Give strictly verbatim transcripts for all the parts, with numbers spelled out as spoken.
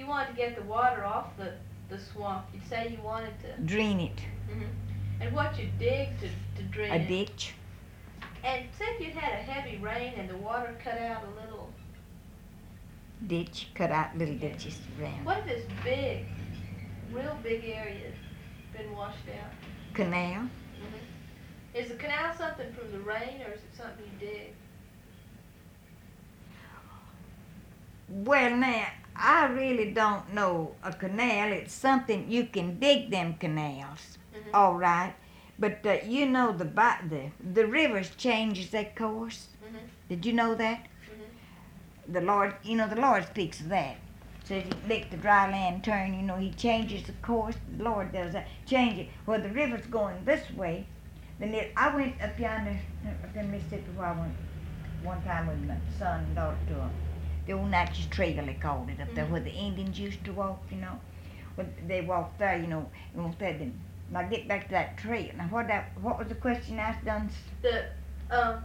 you wanted to get the water off the, the swamp. You'd say you wanted to... Drain it. Mm-hmm. And what you dig to, to drain A it. ditch. And say if you'd had a heavy rain and the water cut out a little... Ditch, cut out little ditches around. What if it's big, real big areas been washed out? Canal. Mm-hmm. Is the canal something from the rain or is it something you dig? Well, now, I really don't know a canal. It's something you can dig them canals, Mm-hmm. all right. But uh, you know the, the the rivers changes their course. Mm-hmm. Did you know that? Mm-hmm. The Lord, you know, the Lord speaks of that. Says he let the dry land turn, you know, he changes the course. The Lord does that. Change it. Well, the river's going this way. Then it, I went up yonder, up in Mississippi where I went one time with my son and daughter to a, the old Natchez Trail, they called it, up mm-hmm. there where the Indians used to walk, you know. Well, they walked there, you know, and walked there. Then I get back to that trail. Now, what that, what was the question I asked, done? The, um,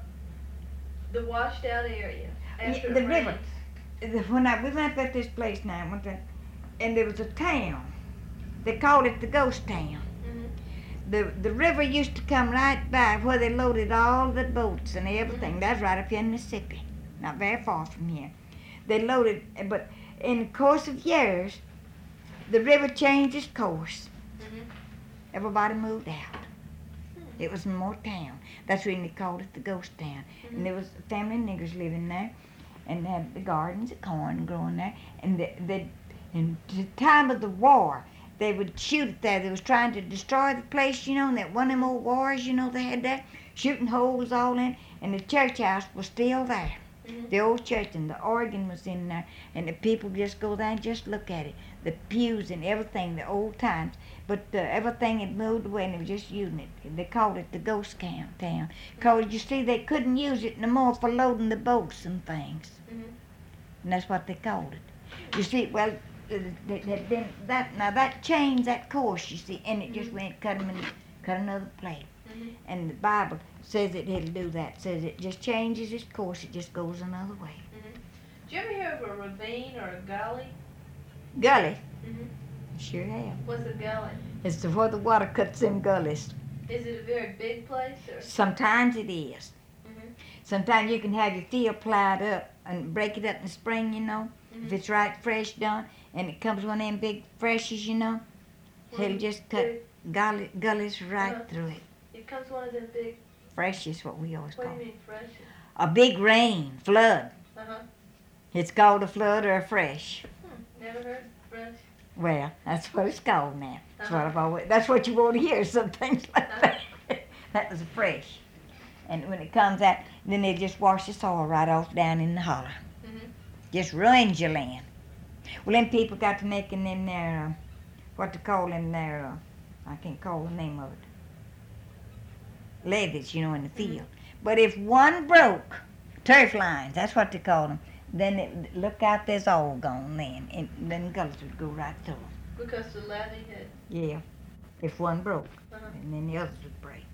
the washed out area. After Yeah, the it river. rains. The- When I, we went up this place now, went to, and there was a town. They called it the ghost town. Mm-hmm. The the river used to come right by where they loaded all the boats and everything. Mm-hmm. That's right up here in Mississippi, not very far from here. They loaded, but in the course of years, the river changed its course. Mm-hmm. Everybody moved out. Mm-hmm. It was more town. That's when they called it the ghost town. Mm-hmm. And there was a family of niggers living there, and they had the gardens of corn growing there. And they, they, in the time of the war, they would shoot it there. They was trying to destroy the place, you know, and that one of them old wars, you know, they had there, shooting holes all in, and the church house was still there. Mm-hmm. The old church, and the organ was in there, and the people just go there and just look at it. The pews and everything, the old times. But uh, everything had moved away, and they were just using it. They called it the ghost camp town. Because, you see, they couldn't use it no more for loading the boats and things. Mm-hmm. And that's what they called it. You see, well, uh, they had been that, now that changed that course, you see, and it just Mm-hmm. went, cut them and cut another place. Mm-hmm. And the Bible says it, it'll do that. Says it just changes its course. It just goes another way. Mm-hmm. Do you ever hear of a ravine or a gully? Gully. Mm-hmm. Sure have. What's a gully? It's the where the water cuts in gullies. Is it a very big place or? Sometimes it is. Mm-hmm. Sometimes you can have your field plowed up and break it up in the spring, you know, Mm-hmm. if it's right fresh done, and it comes one of them big freshes, you know, it'll Mhm. just cut Big- gully, gullies right Uh-huh. through it. It comes one of them big. Fresh is what we always What do call you it. mean fresh? A big rain, flood. Uh huh. It's called a flood or a fresh. Hmm. Never heard fresh. Well, that's what it's called now. That's what Uh-huh. I've always, that's what you want to hear, some things like Uh-huh. that. That was a fresh. And when it comes out, then they just wash the soil right off down in the hollow. Mm-hmm. Just ruins your land. Well, then people got to making them their, uh, what to call them their, uh, I can't call the name of it, levees, you know, in the Mhm. field. But if one broke, turf lines, that's what they call them, then it, look out, there's all gone then. And then gullies would go right through them. Because the levee had. Yeah, if one broke, Uh-huh. and then the others would break.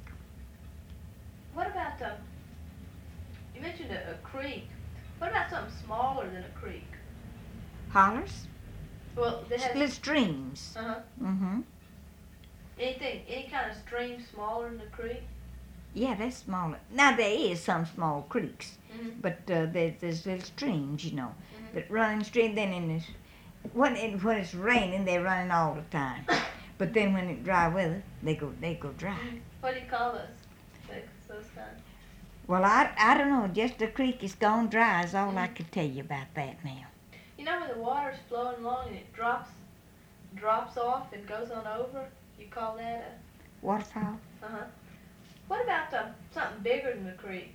What about um? You mentioned a, a creek. What about something smaller than a creek? Hollers, Well, they have. little streams. Uh huh. Mm-hmm. Anything, any kind of stream smaller than a creek? Yeah, that's smaller. Now, there is some small creeks, Mm-hmm. but uh, there, there's little streams, you know, Mhm. that run in stream. Then in this, when, it, when it's raining, they're running all the time. But then when it's dry weather, they go they go dry. What do you call those? Those, those kinds. Well, I, I don't know. Just the creek is gone dry is all I Mhm. can tell you about that now. You know when the water's flowing along and it drops, drops off and goes on over. You call that Waterfall, a. Uh huh. What about um, something bigger than the creek?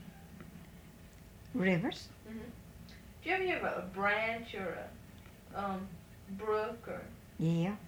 rivers. Mm-hmm. Do you ever hear of a branch or a um, brook or? Yeah,